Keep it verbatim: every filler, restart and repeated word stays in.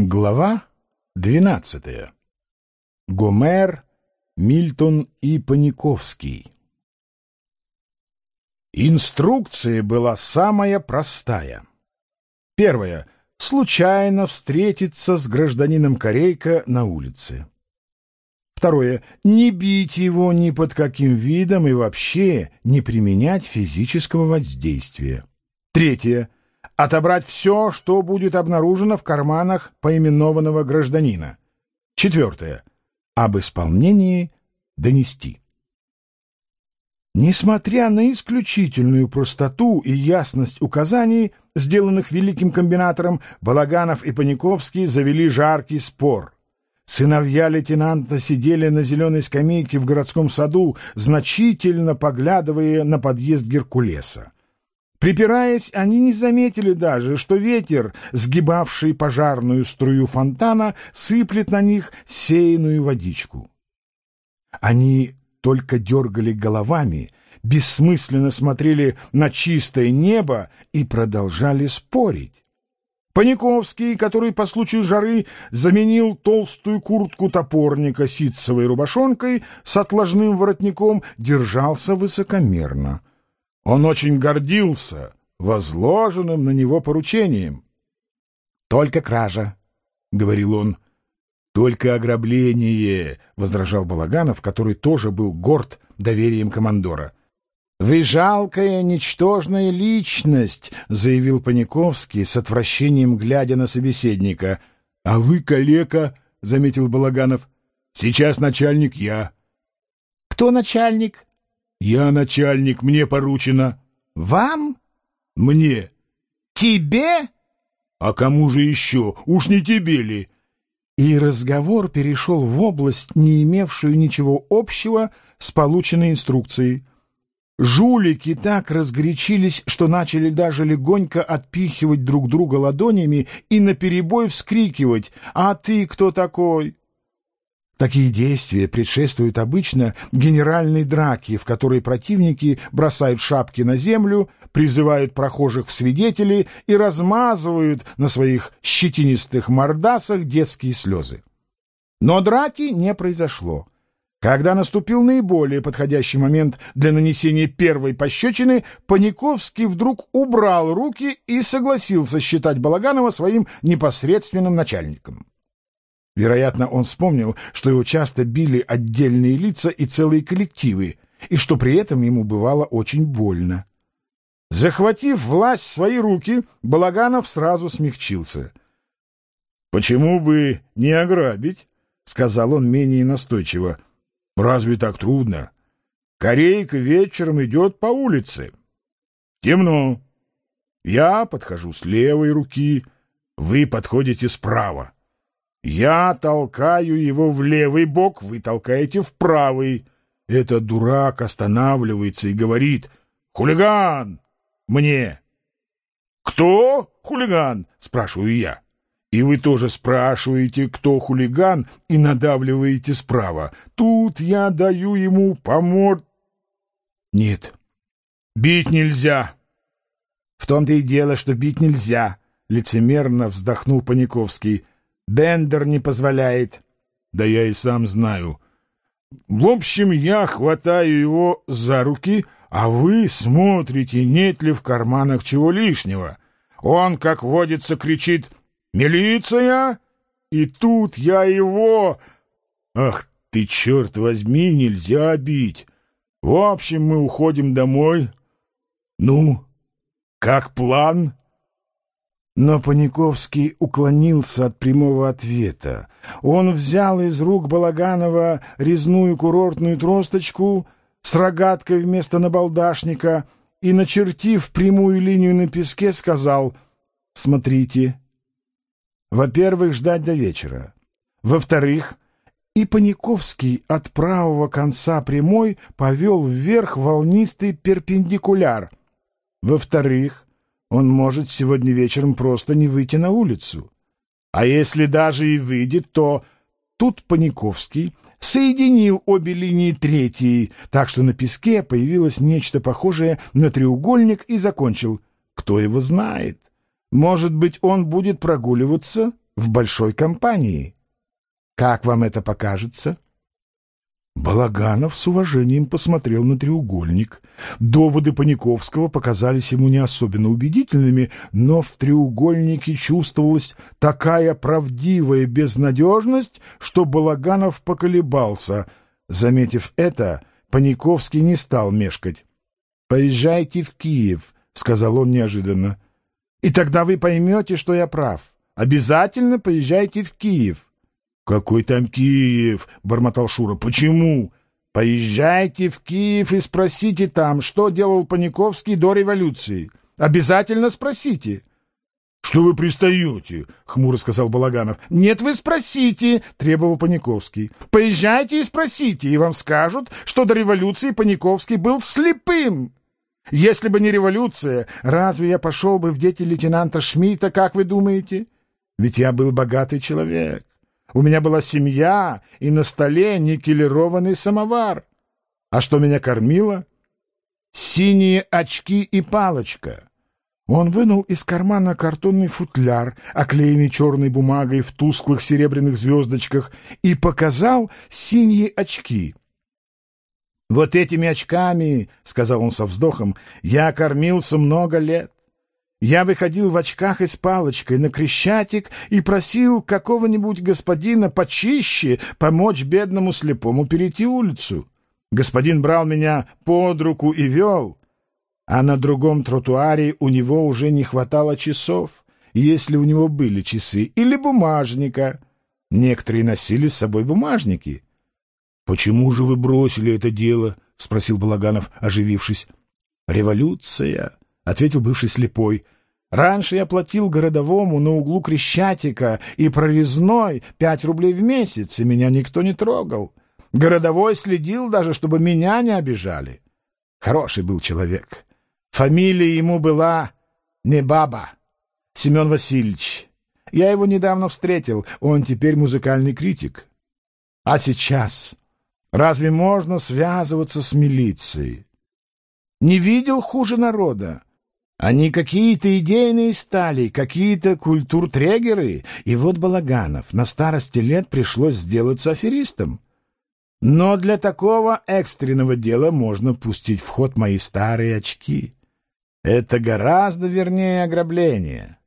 Глава двенадцатая. Гомер, Мильтон и Паниковский. Инструкция была самая простая. Первое. Случайно встретиться с гражданином Корейко на улице. Второе. Не бить его ни под каким видом и вообще не применять физического воздействия. Третье. Отобрать все, что будет обнаружено в карманах поименованного гражданина. Четвертое. Об исполнении донести. Несмотря на исключительную простоту и ясность указаний, сделанных великим комбинатором, Балаганов и Паниковский завели жаркий спор. Сыновья лейтенанта сидели на зеленой скамейке в городском саду, значительно поглядывая на подъезд Геркулеса. Припираясь, они не заметили даже, что ветер, сгибавший пожарную струю фонтана, сыплет на них сеянную водичку. Они только дергали головами, бессмысленно смотрели на чистое небо и продолжали спорить. Паниковский, который по случаю жары заменил толстую куртку топорника ситцевой рубашонкой с отложным воротником, держался высокомерно. Он очень гордился возложенным на него поручением. «Только кража», — говорил он. «Только ограбление», — возражал Балаганов, который тоже был горд доверием командора. «Вы жалкая, ничтожная личность», — заявил Паниковский с отвращением, глядя на собеседника. «А вы калека», — заметил Балаганов. «Сейчас начальник я». «Кто начальник?» «Я начальник, мне поручено». «Вам?» «Мне». «Тебе?» «А кому же еще? Уж не тебе ли?» И разговор перешел в область, не имевшую ничего общего с полученной инструкцией. Жулики так разгорячились, что начали даже легонько отпихивать друг друга ладонями и наперебой вскрикивать: «А ты кто такой?» Такие действия предшествуют обычно генеральной драке, в которой противники бросают шапки на землю, призывают прохожих в свидетели и размазывают на своих щетинистых мордасах детские слезы. Но драки не произошло. Когда наступил наиболее подходящий момент для нанесения первой пощечины, Паниковский вдруг убрал руки и согласился считать Балаганова своим непосредственным начальником. Вероятно, он вспомнил, что его часто били отдельные лица и целые коллективы, и что при этом ему бывало очень больно. Захватив власть в свои руки, Балаганов сразу смягчился. «Почему бы не ограбить?» — сказал он менее настойчиво. «Разве так трудно? Корейка вечером идет по улице. Темно. Я подхожу с левой руки, вы подходите справа. Я толкаю его в левый бок, вы толкаете в правый. Этот дурак останавливается и говорит: «Хулиган!» Мне. «Кто хулиган?» — спрашиваю я. И вы тоже спрашиваете, кто хулиган, и надавливаете справа. Тут я даю ему по морд... Нет, бить нельзя. В том-то и дело, что бить нельзя, — лицемерно вздохнул Паниковский. Бендер не позволяет. Да я и сам знаю. В общем, я хватаю его за руки, а вы смотрите, нет ли в карманах чего лишнего. Он, как водится, кричит: «Милиция!» И тут я его... Ах ты, черт возьми, нельзя бить. В общем, мы уходим домой. Ну, как план? Но Паниковский уклонился от прямого ответа. Он взял из рук Балаганова резную курортную тросточку с рогаткой вместо набалдашника и, начертив прямую линию на песке, сказал: «Смотрите. Во-первых, ждать до вечера. Во-вторых...» И Паниковский от правого конца прямой повел вверх волнистый перпендикуляр. «Во-вторых, он может сегодня вечером просто не выйти на улицу. А если даже и выйдет, то...» Тут Паниковский соединил обе линии третьей, так что на песке появилось нечто похожее на треугольник, и закончил: «Кто его знает? Может быть, он будет прогуливаться в большой компании. Как вам это покажется?» Балаганов с уважением посмотрел на треугольник. Доводы Паниковского показались ему не особенно убедительными, но в треугольнике чувствовалась такая правдивая безнадежность, что Балаганов поколебался. Заметив это, Паниковский не стал мешкать. «Поезжайте в Киев», — сказал он неожиданно, — «и тогда вы поймете, что я прав. Обязательно поезжайте в Киев». «Какой там Киев?» — бормотал Шура. «Почему?» «Поезжайте в Киев и спросите там, что делал Паниковский до революции. Обязательно спросите». «Что вы пристаете?» — хмуро сказал Балаганов. «Нет, вы спросите», — требовал Паниковский. «Поезжайте и спросите, и вам скажут, что до революции Паниковский был слепым. Если бы не революция, разве я пошел бы в дети лейтенанта Шмидта, как вы думаете? Ведь я был богатый человек. У меня была семья, и на столе никелированный самовар. А что меня кормило? Синие очки и палочка». Он вынул из кармана картонный футляр, оклеенный черной бумагой в тусклых серебряных звездочках, и показал синие очки. «Вот этими очками, — сказал он со вздохом, — я кормился много лет. Я выходил в очках и с палочкой на Крещатик и просил какого-нибудь господина почище помочь бедному слепому перейти улицу. Господин брал меня под руку и вел, а на другом тротуаре у него уже не хватало часов, если у него были часы, или бумажника. Некоторые носили с собой бумажники». «Почему же вы бросили это дело?» — спросил Балаганов, оживившись. «Революция», — ответил бывший слепой. «Раньше я платил городовому на углу Крещатика и Прорезной пять рублей в месяц, и меня никто не трогал. Городовой следил даже, чтобы меня не обижали. Хороший был человек. Фамилия ему была Небаба, Семен Васильевич. Я его недавно встретил, он теперь музыкальный критик. А сейчас разве можно связываться с милицией? Не видел хуже народа. Они какие-то идейные стали, какие-то культуртрегеры. И вот Балаганов на старости лет пришлось сделаться аферистом. Но для такого экстренного дела можно пустить в ход мои старые очки. Это гораздо вернее ограбления».